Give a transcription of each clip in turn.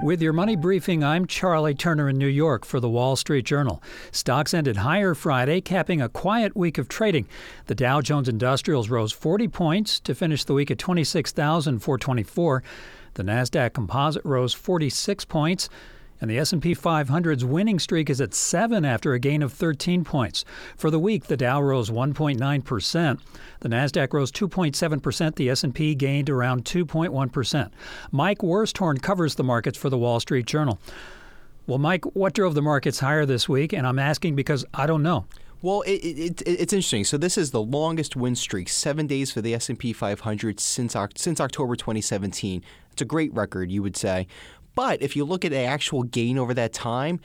With your money briefing, I'm Charlie Turner in New York for the Wall Street Journal. Stocks ended higher Friday, capping a quiet week of trading. The Dow Jones Industrials rose 40 points to finish the week at 26,424. The Nasdaq Composite rose 46 points. And the S&P 500's winning streak is at 7 after a gain of 13 points. For the week, the Dow rose 1.9%. The Nasdaq rose 2.7%. The S&P gained around 2.1%. Mike Worsthorn covers the markets for the Wall Street Journal. Well, Mike, what drove the markets higher this week? And I'm asking because I don't know. Well, it's interesting. So this is the longest win streak, 7 days for the S&P 500 since October 2017. It's a great record, you would say. But if you look at the actual gain over that time,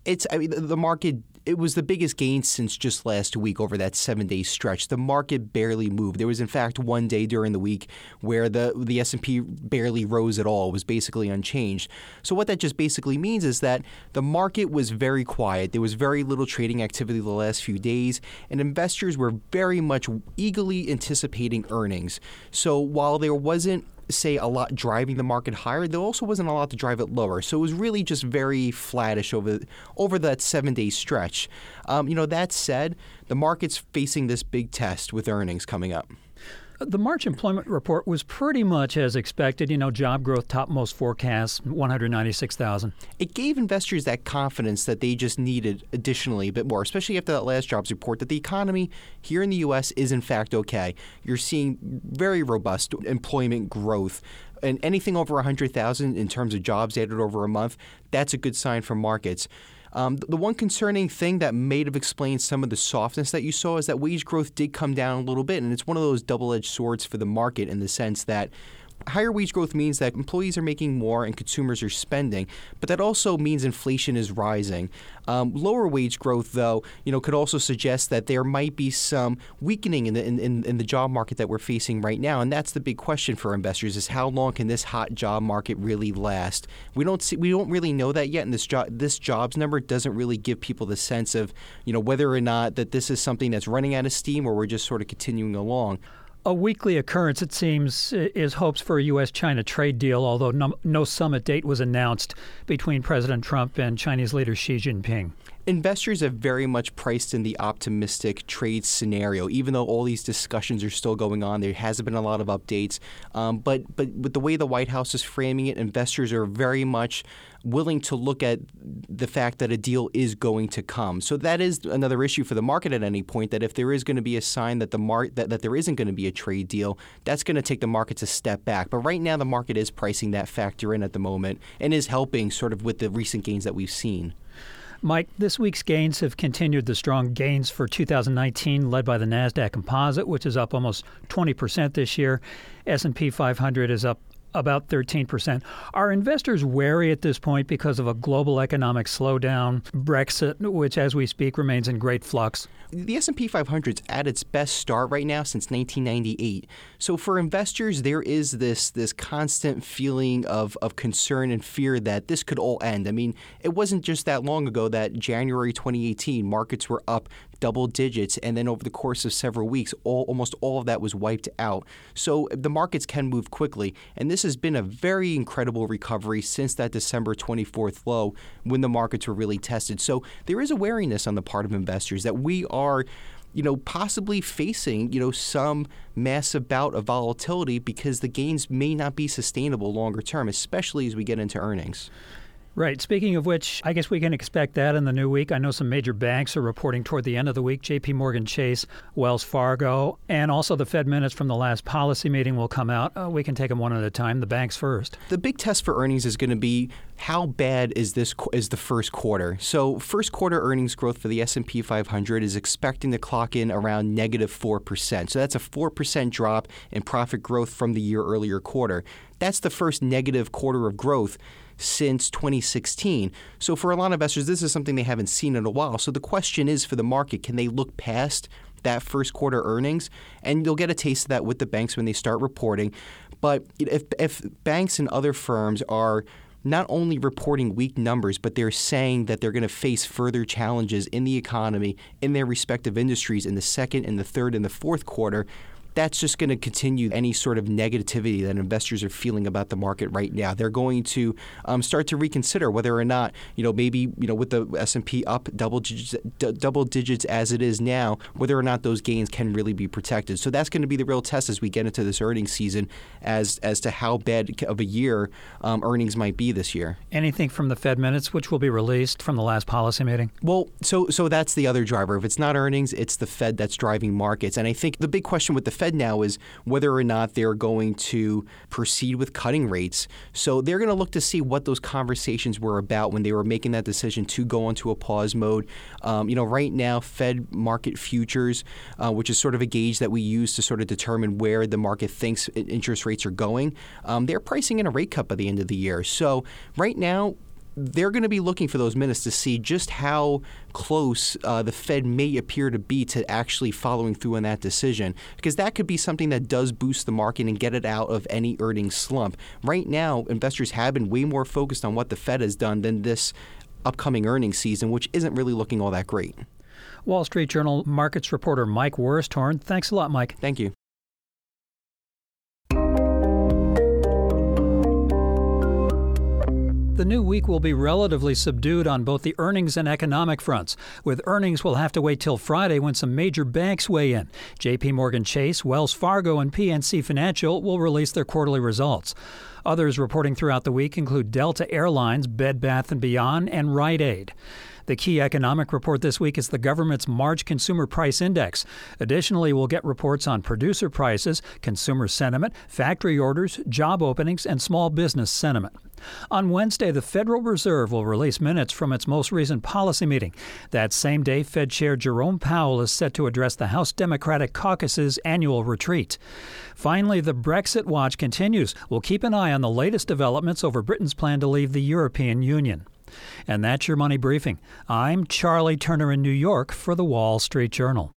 the market, it was the biggest gain since just last week over that 7-day stretch. The market barely moved. There was, in fact, one day during the week where the S&P barely rose at all. It was basically unchanged. So what that just basically means is that the market was very quiet. There was very little trading activity the last few days, and investors were very much eagerly anticipating earnings. So while there wasn't a lot driving the market higher, there also wasn't a lot to drive it lower. So it was really just very flattish over that 7-day stretch. That said, the market's facing this big test with earnings coming up. The March employment report was pretty much as expected. Job growth topped most forecasts, 196,000. It gave investors that confidence that they just needed additionally a bit more, especially after that last jobs report, that the economy here in the U.S. is in fact okay. You're seeing very robust employment growth. And anything over 100,000 in terms of jobs added over a month, that's a good sign for markets. The one concerning thing that may have explained some of the softness that you saw is that wage growth did come down a little bit, and it's one of those double-edged swords for the market in the sense that higher wage growth means that employees are making more and consumers are spending, but that also means inflation is rising. Lower wage growth, though, could also suggest that there might be some weakening in the job market that we're facing right now, and that's the big question for investors: is how long can this hot job market really last? We don't really know that yet, and this jobs number doesn't really give people the sense of whether or not that this is something that's running out of steam or we're just sort of continuing along. A weekly occurrence, it seems, is hopes for a U.S.-China trade deal, although no summit date was announced between President Trump and Chinese leader Xi Jinping. Investors have very much priced in the optimistic trade scenario, even though all these discussions are still going on. There hasn't been a lot of updates. But with the way the White House is framing it, investors are very much willing to look at the fact that a deal is going to come. So that is another issue for the market at any point, that if there is going to be a sign that that there isn't going to be a trade deal, that's going to take the markets a step back. But right now the market is pricing that factor in at the moment and is helping sort of with the recent gains that we've seen. Mike, this week's gains have continued the strong gains for 2019, led by the Nasdaq Composite, which is up almost 20% this year. S&P 500 is up about 13%. Are investors wary at this point because of a global economic slowdown, Brexit, which as we speak remains in great flux? The S&P 500 is at its best start right now since 1998. So for investors, there is this constant feeling of concern and fear that this could all end. I mean, it wasn't just that long ago that January 2018 markets were up double digits, and then over the course of several weeks, almost all of that was wiped out. So the markets can move quickly, and this has been a very incredible recovery since that December 24th low when the markets were really tested. So there is a wariness on the part of investors that we are possibly facing, some massive bout of volatility because the gains may not be sustainable longer term, especially as we get into earnings. Right. Speaking of which, I guess we can expect that in the new week. I know some major banks are reporting toward the end of the week. J.P. Morgan Chase, Wells Fargo, and also the Fed minutes from the last policy meeting will come out. We can take them one at a time. The banks first. The big test for earnings is going to be how bad is the first quarter. So first quarter earnings growth for the S&P 500 is expecting to clock in around negative 4%. So that's a 4% drop in profit growth from the year earlier quarter. That's the first negative quarter of growth since 2016. So for a lot of investors, this is something they haven't seen in a while. So the question is for the market, can they look past that first quarter earnings? And you'll get a taste of that with the banks when they start reporting. But if banks and other firms are not only reporting weak numbers, but they're saying that they're going to face further challenges in the economy in their respective industries in the second and the third and the fourth quarter, that's just going to continue any sort of negativity that investors are feeling about the market right now. They're going to start to reconsider whether or not, maybe, with the S&P up double digits as it is now, whether or not those gains can really be protected. So that's going to be the real test as we get into this earnings season as to how bad of a year earnings might be this year. Anything from the Fed minutes, which will be released from the last policy meeting? Well, so that's the other driver. If it's not earnings, it's the Fed that's driving markets. And I think the big question with the Fed now is whether or not they're going to proceed with cutting rates. So they're going to look to see what those conversations were about when they were making that decision to go into a pause mode. Right now, Fed market futures, which is sort of a gauge that we use to sort of determine where the market thinks interest rates are going, they're pricing in a rate cut by the end of the year. So right now, they're going to be looking for those minutes to see just how close the Fed may appear to be to actually following through on that decision, because that could be something that does boost the market and get it out of any earnings slump. Right now, investors have been way more focused on what the Fed has done than this upcoming earnings season, which isn't really looking all that great. Wall Street Journal markets reporter Mike Worsthorn. Thanks a lot, Mike. Thank you. The new week will be relatively subdued on both the earnings and economic fronts. With earnings, we'll have to wait till Friday when some major banks weigh in. J.P. Morgan Chase, Wells Fargo, and PNC Financial will release their quarterly results. Others reporting throughout the week include Delta Airlines, Bed Bath & Beyond, and Rite Aid. The key economic report this week is the government's March Consumer Price Index. Additionally, we'll get reports on producer prices, consumer sentiment, factory orders, job openings, and small business sentiment. On Wednesday, the Federal Reserve will release minutes from its most recent policy meeting. That same day, Fed Chair Jerome Powell is set to address the House Democratic Caucus's annual retreat. Finally, the Brexit watch continues. We'll keep an eye on the latest developments over Britain's plan to leave the European Union. And that's your Money Briefing. I'm Charlie Turner in New York for the Wall Street Journal.